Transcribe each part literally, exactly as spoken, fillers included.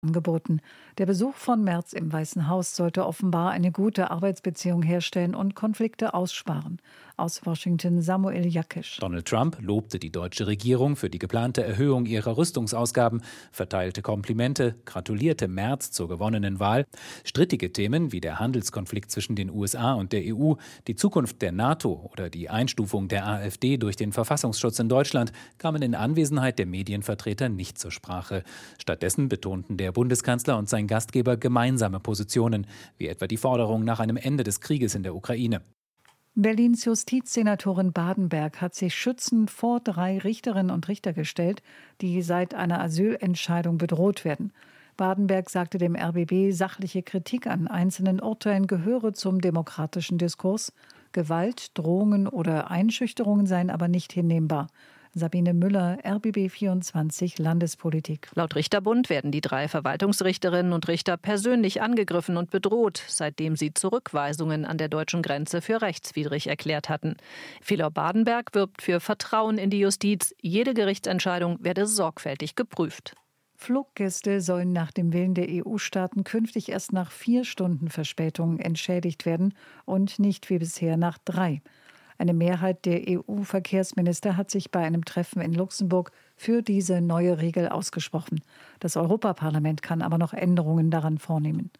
angeboten. Der Besuch von Merz im Weißen Haus sollte offenbar eine gute Arbeitsbeziehung herstellen und Konflikte aussparen. Aus Washington Samuel Jakisch. Donald Trump lobte die deutsche Regierung für die geplante Erhöhung ihrer Rüstungsausgaben, verteilte Komplimente, gratulierte Merz zur gewonnenen Wahl. Strittige Themen wie der Handelskonflikt zwischen den U S A und der E U, die Zukunft der NATO oder die Einstufung der AfD durch den Verfassungsschutz in Deutschland kamen in Anwesenheit der Medienvertreter nicht zur Sprache. Stattdessen betonten der Bundeskanzler und sein Gastgeber gemeinsame Positionen, wie etwa die Forderung nach einem Ende des Krieges in der Ukraine. Berlins Justizsenatorin Badenberg hat sich schützend vor drei Richterinnen und Richter gestellt, die seit einer Asylentscheidung bedroht werden. Badenberg sagte dem R B B, sachliche Kritik an einzelnen Urteilen gehöre zum demokratischen Diskurs. Gewalt, Drohungen oder Einschüchterungen seien aber nicht hinnehmbar. Sabine Müller, R B B vierundzwanzig Landespolitik. Laut Richterbund werden die drei Verwaltungsrichterinnen und Richter persönlich angegriffen und bedroht, seitdem sie Zurückweisungen an der deutschen Grenze für rechtswidrig erklärt hatten. Philor Badenberg wirbt für Vertrauen in die Justiz. Jede Gerichtsentscheidung werde sorgfältig geprüft. Fluggäste sollen nach dem Willen der E U-Staaten künftig erst nach vier Stunden Verspätung entschädigt werden und nicht wie bisher nach drei. Eine Mehrheit der E U-Verkehrsminister hat sich bei einem Treffen in Luxemburg für diese neue Regel ausgesprochen. Das Europaparlament kann aber noch Änderungen daran vornehmen.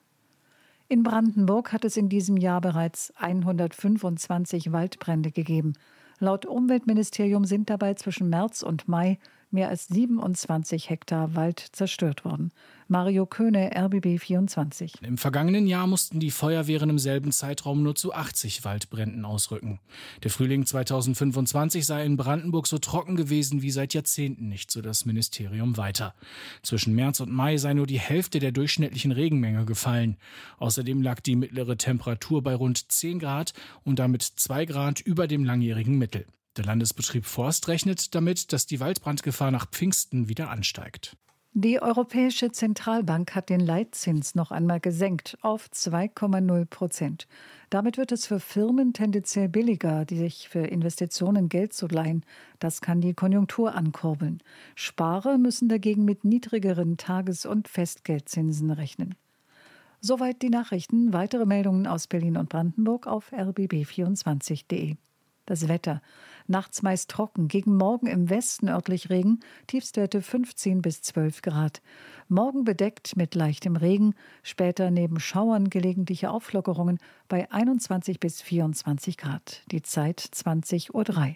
In Brandenburg hat es in diesem Jahr bereits hundertfünfundzwanzig Waldbrände gegeben. Laut Umweltministerium sind dabei zwischen März und Mai mehr als siebenundzwanzig Hektar Wald zerstört worden. Mario Köhne, R B B vierundzwanzig. Im vergangenen Jahr mussten die Feuerwehren im selben Zeitraum nur zu achtzig Waldbränden ausrücken. Der Frühling zweitausendfünfundzwanzig sei in Brandenburg so trocken gewesen wie seit Jahrzehnten nicht, so das Ministerium weiter. Zwischen März und Mai sei nur die Hälfte der durchschnittlichen Regenmenge gefallen. Außerdem lag die mittlere Temperatur bei rund zehn Grad und damit zwei Grad über dem langjährigen Mittel. Der Landesbetrieb Forst rechnet damit, dass die Waldbrandgefahr nach Pfingsten wieder ansteigt. Die Europäische Zentralbank hat den Leitzins noch einmal gesenkt auf zwei Komma null Prozent. Damit wird es für Firmen tendenziell billiger, die sich für Investitionen Geld zu leihen. Das kann die Konjunktur ankurbeln. Sparer müssen dagegen mit niedrigeren Tages- und Festgeldzinsen rechnen. Soweit die Nachrichten. Weitere Meldungen aus Berlin und Brandenburg auf r b b vierundzwanzig punkt de. Das Wetter. Nachts meist trocken, gegen Morgen im Westen örtlich Regen, Tiefstwerte fünfzehn bis zwölf Grad. Morgen bedeckt mit leichtem Regen, später neben Schauern gelegentliche Auflockerungen bei einundzwanzig bis vierundzwanzig Grad. Die Zeit zwanzig Uhr drei.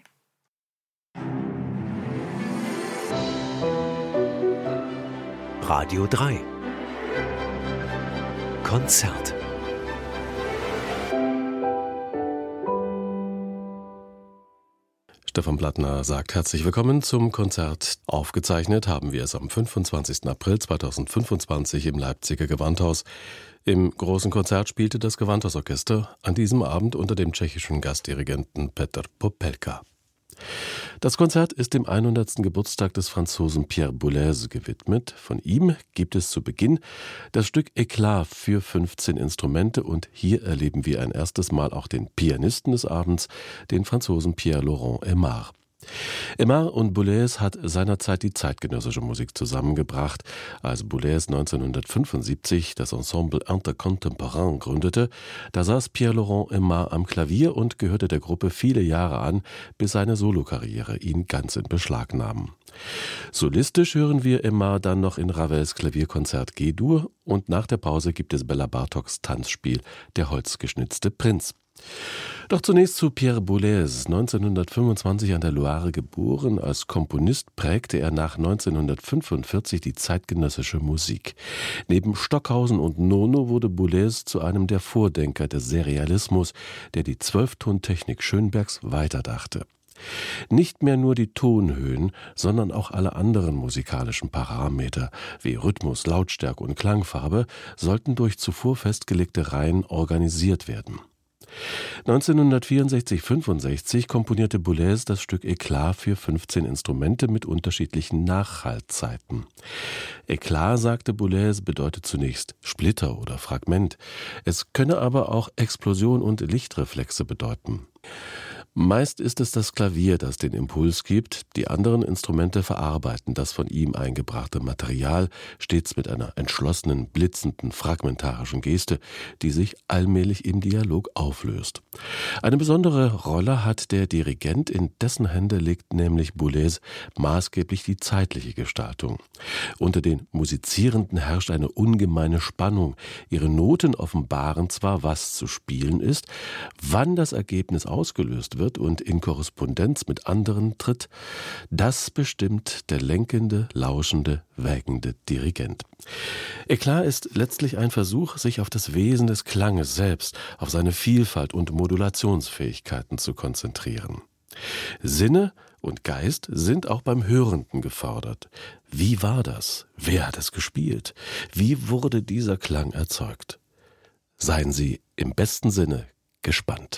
Radio drei. Konzert. Stefan Plattner sagt herzlich willkommen zum Konzert. Aufgezeichnet haben wir es am fünfundzwanzigsten April zweitausendfünfundzwanzig im Leipziger Gewandhaus. Im großen Konzert spielte das Gewandhausorchester an diesem Abend unter dem tschechischen Gastdirigenten Petr Popelka. Das Konzert ist dem hundertsten Geburtstag des Franzosen Pierre Boulez gewidmet. Von ihm gibt es zu Beginn das Stück Eklat für fünfzehn Instrumente und hier erleben wir ein erstes Mal auch den Pianisten des Abends, den Franzosen Pierre-Laurent Aimard. Aimard und Boulez hat seinerzeit die zeitgenössische Musik zusammengebracht. Als Boulez neunzehnhundertfünfundsiebzig das Ensemble Intercontemporain gründete, da saß Pierre-Laurent Aimard am Klavier und gehörte der Gruppe viele Jahre an, bis seine Solokarriere ihn ganz in Beschlag nahm. Solistisch hören wir Aimard dann noch in Ravels Klavierkonzert G-Dur und nach der Pause gibt es Bela Bartoks Tanzspiel Der holzgeschnitzte Prinz. Doch zunächst zu Pierre Boulez, neunzehnhundertfünfundzwanzig an der Loire geboren. Als Komponist prägte er nach neunzehnhundertfünfundvierzig die zeitgenössische Musik. Neben Stockhausen und Nono wurde Boulez zu einem der Vordenker des Serialismus, der die Zwölftontechnik Schönbergs weiterdachte. Nicht mehr nur die Tonhöhen, sondern auch alle anderen musikalischen Parameter wie Rhythmus, Lautstärke und Klangfarbe sollten durch zuvor festgelegte Reihen organisiert werden. neunzehnhundertvierundsechzig fünfundsechzig komponierte Boulez das Stück Eklat für fünfzehn Instrumente mit unterschiedlichen Nachhallzeiten. Eklat, sagte Boulez, bedeutet zunächst Splitter oder Fragment. Es könne aber auch Explosion und Lichtreflexe bedeuten. Meist ist es das Klavier, das den Impuls gibt, die anderen Instrumente verarbeiten das von ihm eingebrachte Material, stets mit einer entschlossenen, blitzenden, fragmentarischen Geste, die sich allmählich im Dialog auflöst. Eine besondere Rolle hat der Dirigent, in dessen Hände liegt nämlich Boulez maßgeblich die zeitliche Gestaltung. Unter den Musizierenden herrscht eine ungemeine Spannung. Ihre Noten offenbaren zwar, was zu spielen ist, wann das Ergebnis ausgelöst wird und in Korrespondenz mit anderen tritt, das bestimmt der lenkende, lauschende, wägende Dirigent. Eklat ist letztlich ein Versuch, sich auf das Wesen des Klanges selbst, auf seine Vielfalt und Modulationsfähigkeiten zu konzentrieren. Sinne und Geist sind auch beim Hörenden gefordert. Wie war das? Wer hat es gespielt? Wie wurde dieser Klang erzeugt? Seien Sie im besten Sinne gespannt.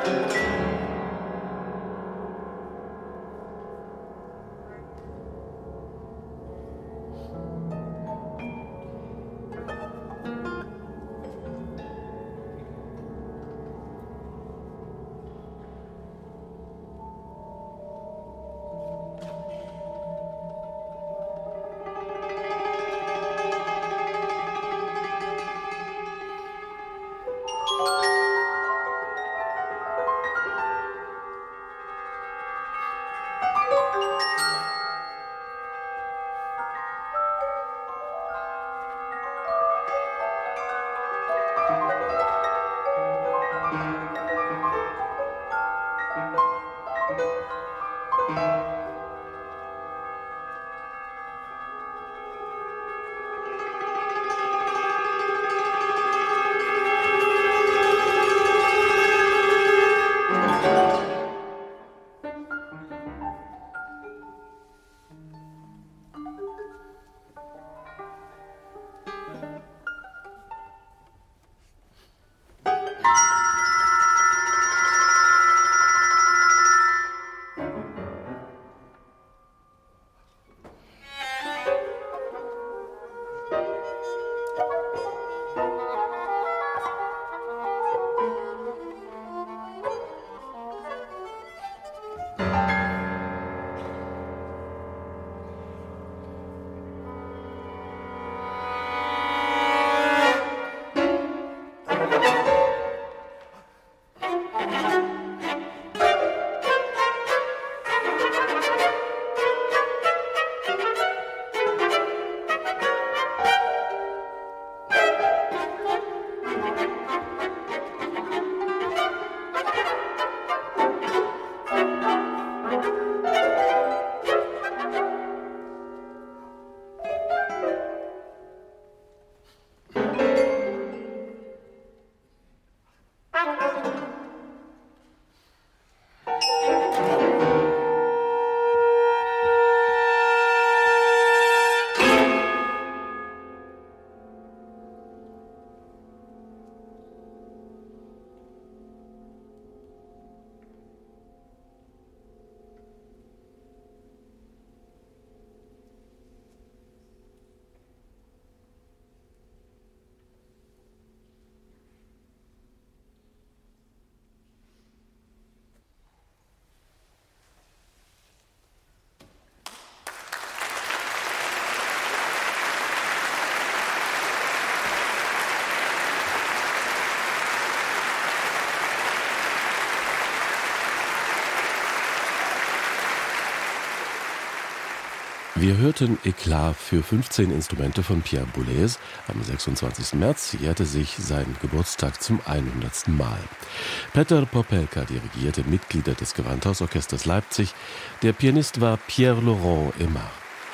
Wir hörten Eklat für fünfzehn Instrumente von Pierre Boulez. Am sechsundzwanzigsten März jährte sich sein Geburtstag zum hundertsten Mal. Petr Popelka dirigierte Mitglieder des Gewandhausorchesters Leipzig. Der Pianist war Pierre-Laurent Aimard.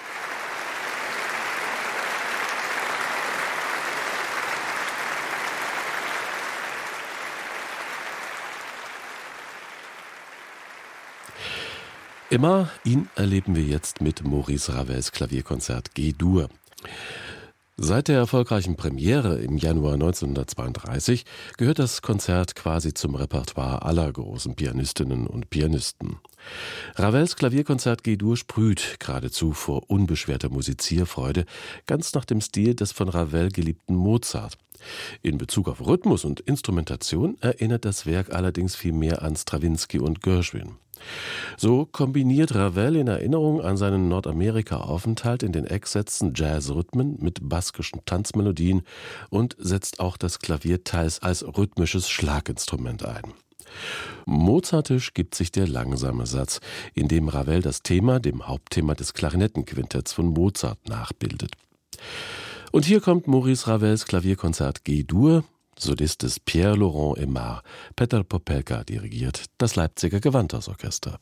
Immer ihn erleben wir jetzt mit Maurice Ravels Klavierkonzert G-Dur. Seit der erfolgreichen Premiere im Januar neunzehnhundertzweiunddreißig gehört das Konzert quasi zum Repertoire aller großen Pianistinnen und Pianisten. Ravels Klavierkonzert G-Dur sprüht geradezu vor unbeschwerter Musizierfreude, ganz nach dem Stil des von Ravel geliebten Mozart. In Bezug auf Rhythmus und Instrumentation erinnert das Werk allerdings viel mehr an Strawinsky und Gershwin. So kombiniert Ravel in Erinnerung an seinen Nordamerika-Aufenthalt in den Ecksätzen Jazzrhythmen mit baskischen Tanzmelodien und setzt auch das Klavier teils als rhythmisches Schlaginstrument ein. Mozartisch gibt sich der langsame Satz, in dem Ravel das Thema dem Hauptthema des Klarinettenquintetts von Mozart nachbildet. Und hier kommt Maurice Ravels Klavierkonzert G-Dur. Solist ist Pierre-Laurent Aimard. Petr Popelka dirigiert das Leipziger Gewandhausorchester.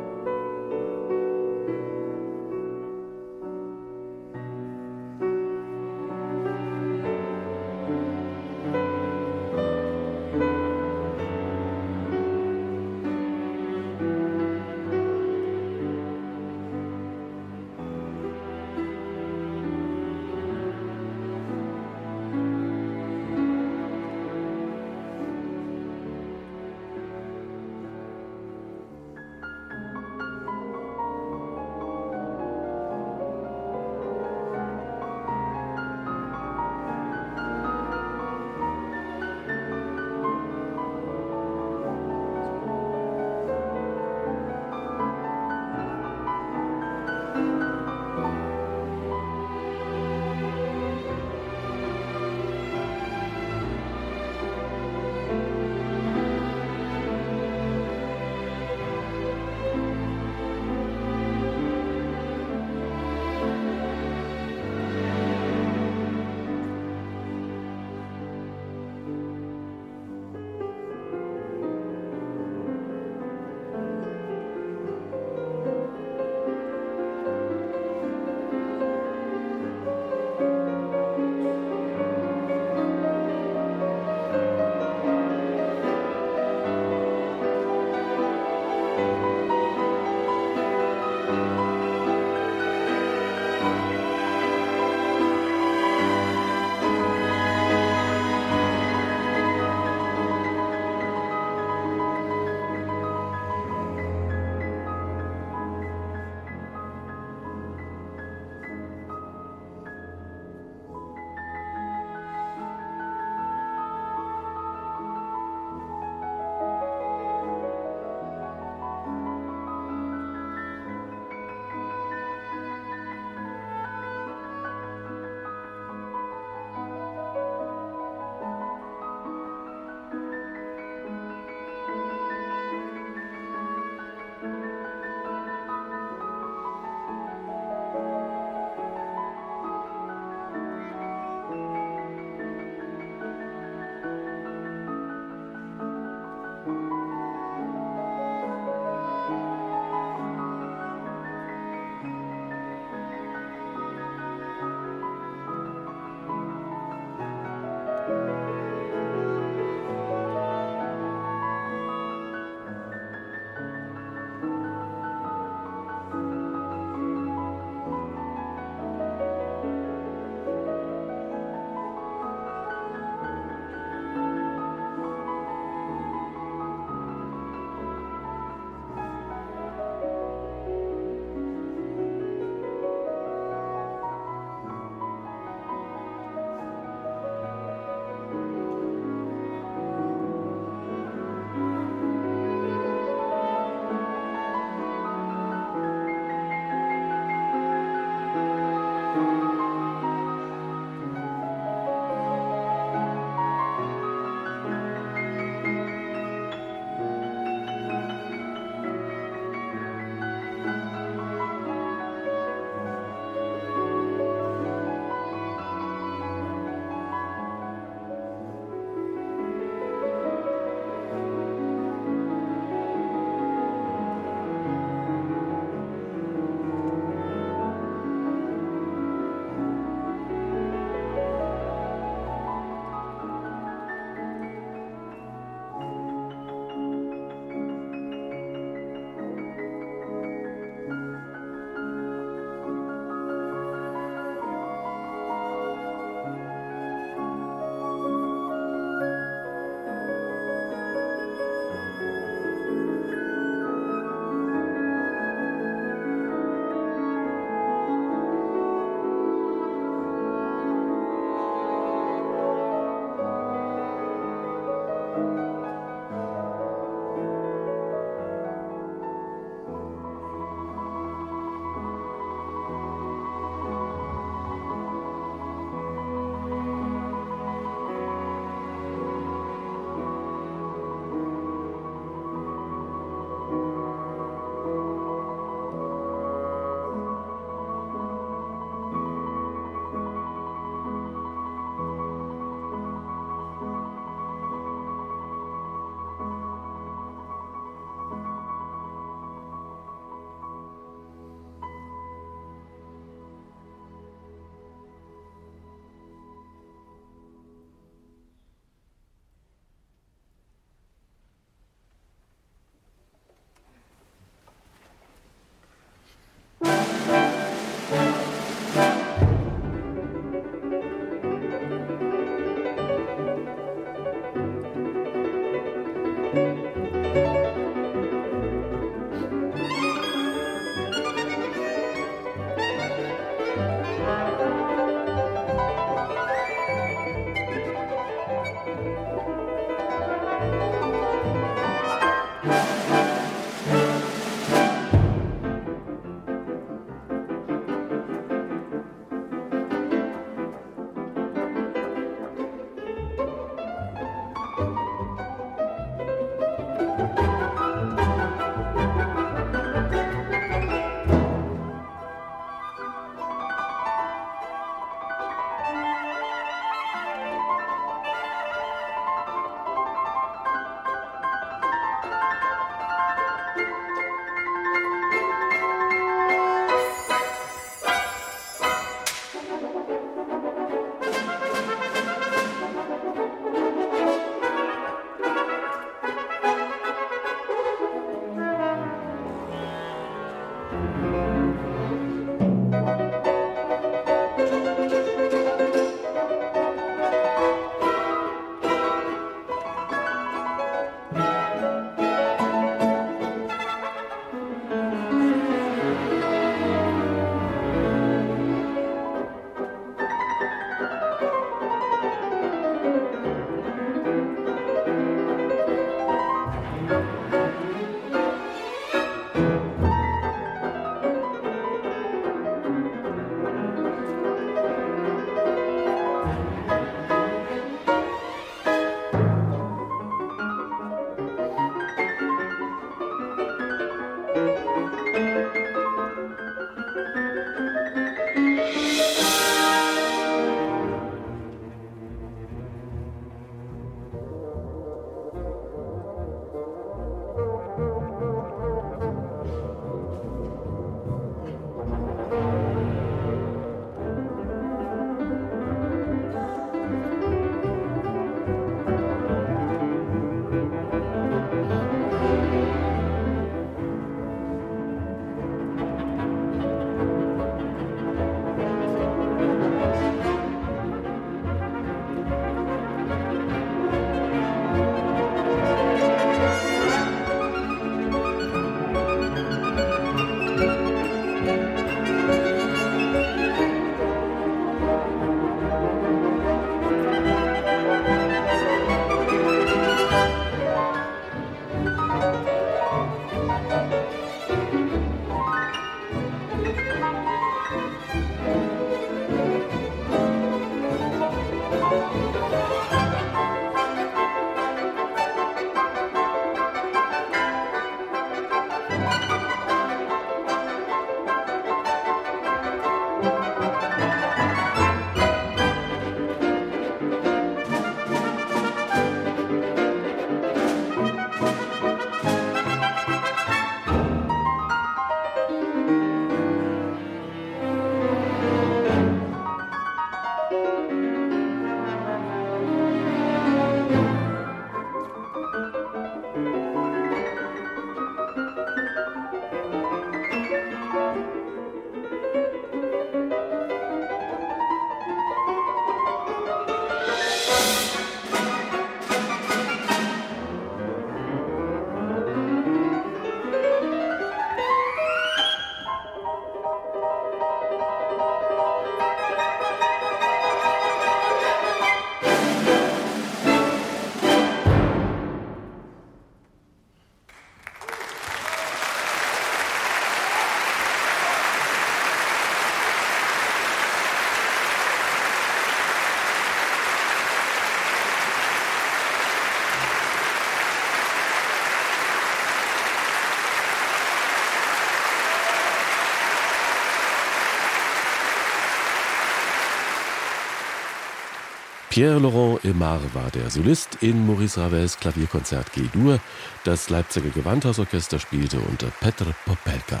Pierre-Laurent Aimard war der Solist in Maurice Ravels Klavierkonzert G-Dur. Das Leipziger Gewandhausorchester spielte unter Petr Popelka.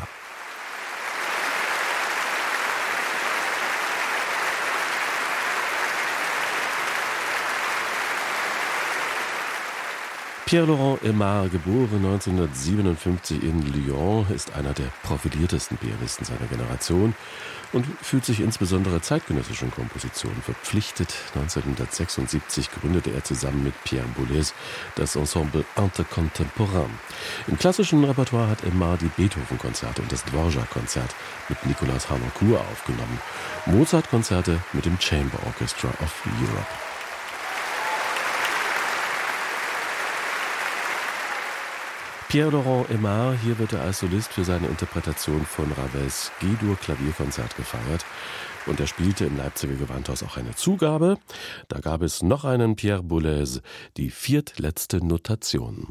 Pierre-Laurent Aimard, geboren neunzehnhundertsiebenundfünfzig in Lyon, ist einer der profiliertesten Pianisten seiner Generation und fühlt sich insbesondere zeitgenössischen Kompositionen verpflichtet. neunzehnhundertsechsundsiebzig gründete er zusammen mit Pierre Boulez das Ensemble Intercontemporain. Im klassischen Repertoire hat Aimard die Beethoven-Konzerte und das Dvorak-Konzert mit Nicolas Harnoncourt aufgenommen, Mozart-Konzerte mit dem Chamber Orchestra of Europe. Pierre-Laurent Aimard, hier wird er als Solist für seine Interpretation von Ravels G-Dur-Klavierkonzert gefeiert. Und er spielte im Leipziger Gewandhaus auch eine Zugabe. Da gab es noch einen Pierre Boulez, die viertletzte Notation.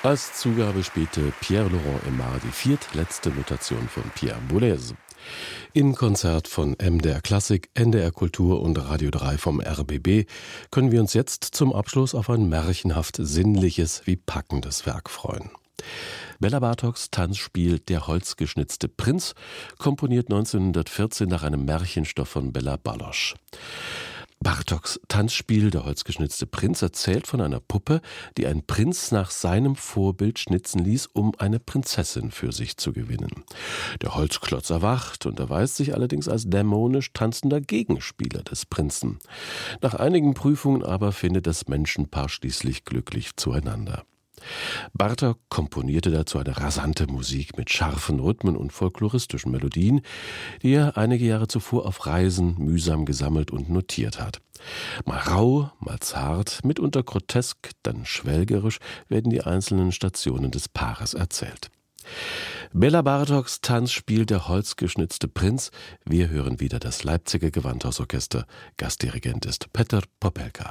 Als Zugabe spielte Pierre-Laurent Aimard die viertletzte Notation von Pierre Boulez. Im Konzert von M D R Klassik, N D R Kultur und Radio drei vom R B B können wir uns jetzt zum Abschluss auf ein märchenhaft sinnliches wie packendes Werk freuen. Bela Bartoks Tanzspiel Der holzgeschnitzte Prinz, komponiert neunzehnhundertvierzehn nach einem Märchenstoff von Bela Balozs. Bartoks Tanzspiel Der holzgeschnitzte Prinz erzählt von einer Puppe, die ein Prinz nach seinem Vorbild schnitzen ließ, um eine Prinzessin für sich zu gewinnen. Der Holzklotz erwacht und erweist sich allerdings als dämonisch tanzender Gegenspieler des Prinzen. Nach einigen Prüfungen aber findet das Menschenpaar schließlich glücklich zueinander. Bartok komponierte dazu eine rasante Musik mit scharfen Rhythmen und folkloristischen Melodien, die er einige Jahre zuvor auf Reisen mühsam gesammelt und notiert hat. Mal rau, mal zart, mitunter grotesk, dann schwelgerisch werden die einzelnen Stationen des Paares erzählt. Bela Bartoks Tanzspiel Der holzgeschnitzte Prinz. Wir hören wieder das Leipziger Gewandhausorchester. Gastdirigent ist Petr Popelka.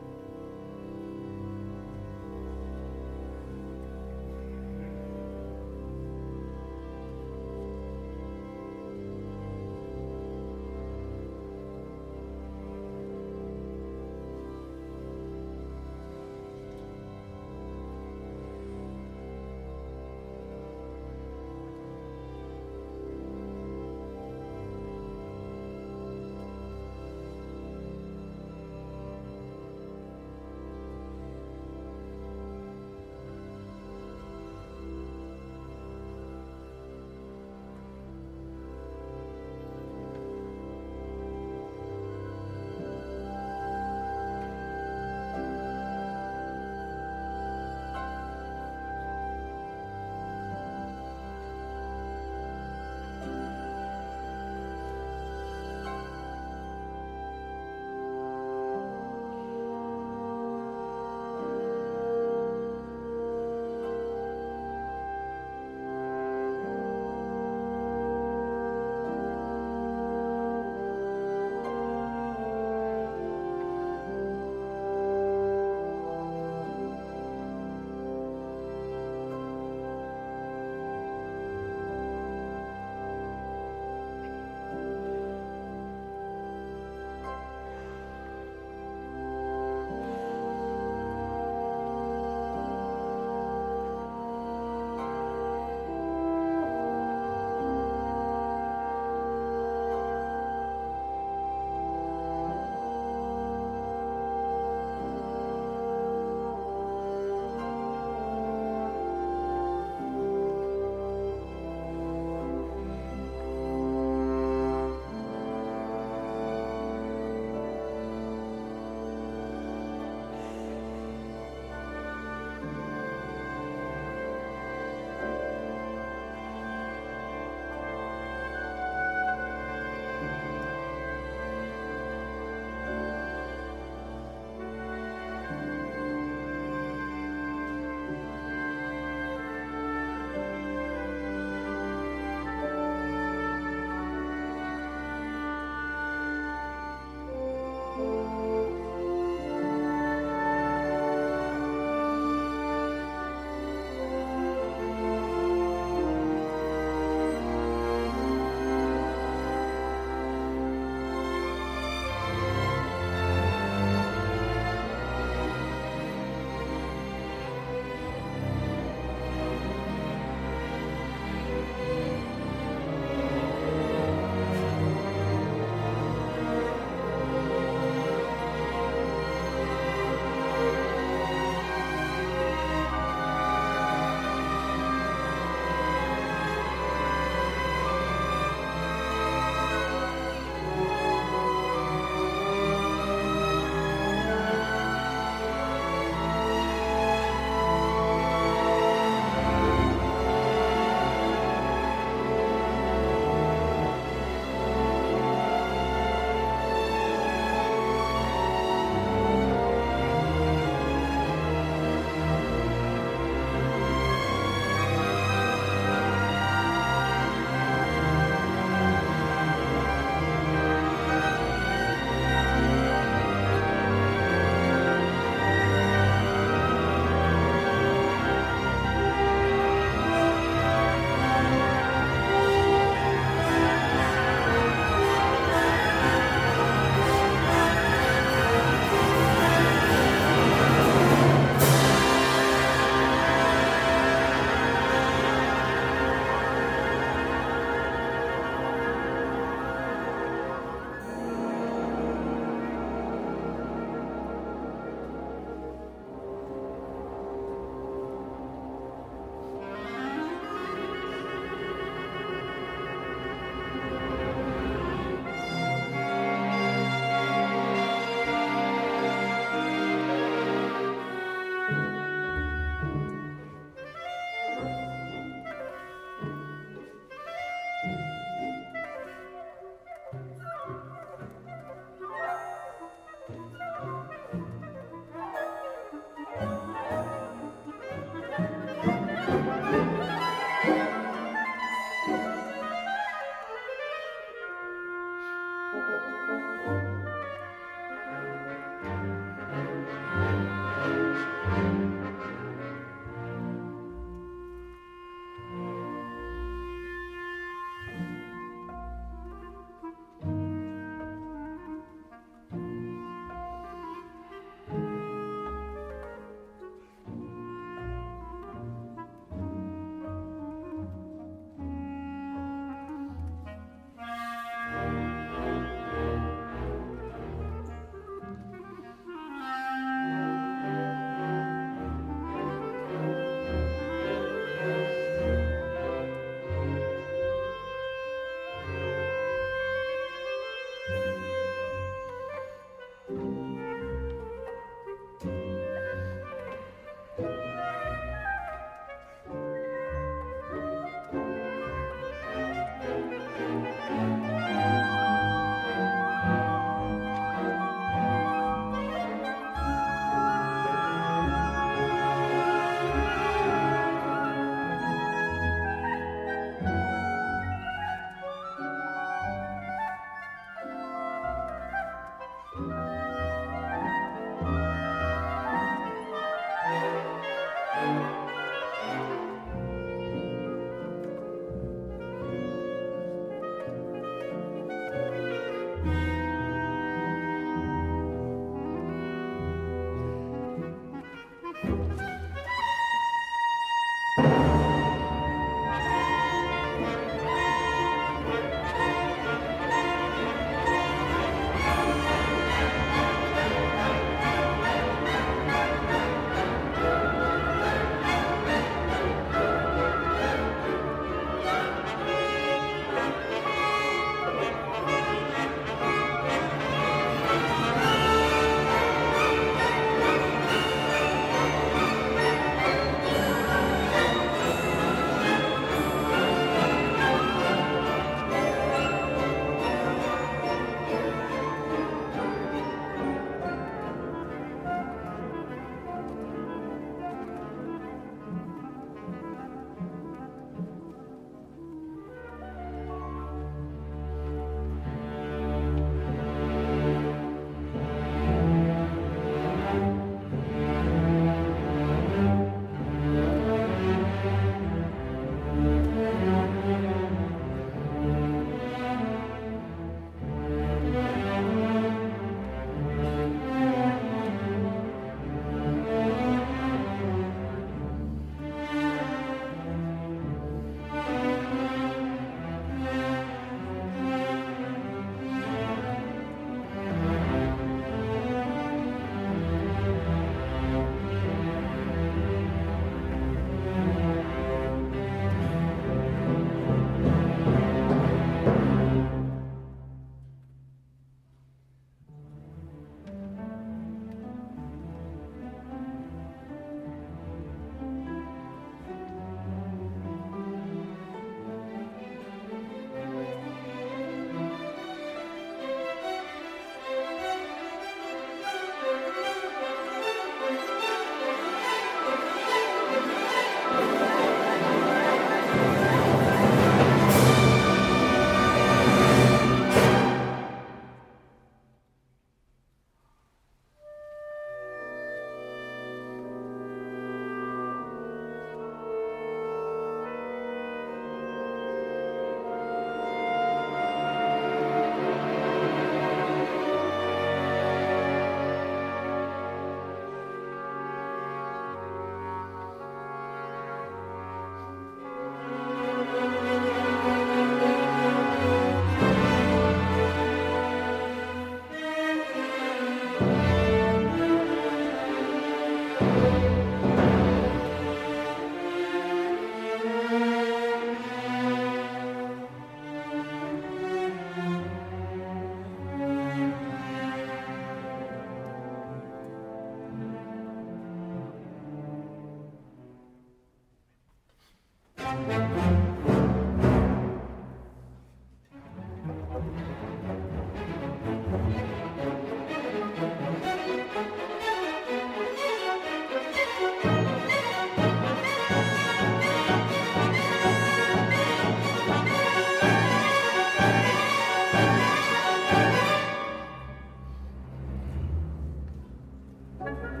Musik